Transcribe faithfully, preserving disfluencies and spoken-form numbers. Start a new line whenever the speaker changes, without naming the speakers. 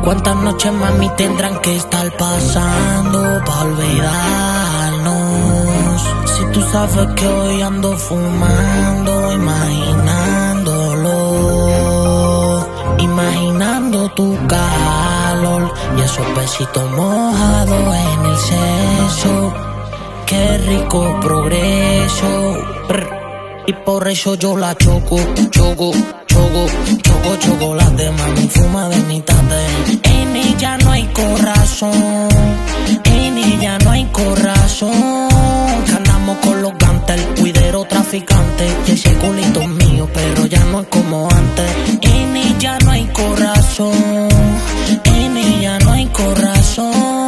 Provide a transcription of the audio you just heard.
¿Cuántas noches, mami, tendrán que estar pasando pa' olvidarnos? Si tú sabes que hoy ando fumando, imaginándolo, imaginando tu calor y esos besitos mojados en el seso. Qué rico progreso, brr. Y por eso yo la choco, choco, choco, choco, chocolate, mami, fuma de mi tarde. En ella no hay corazón,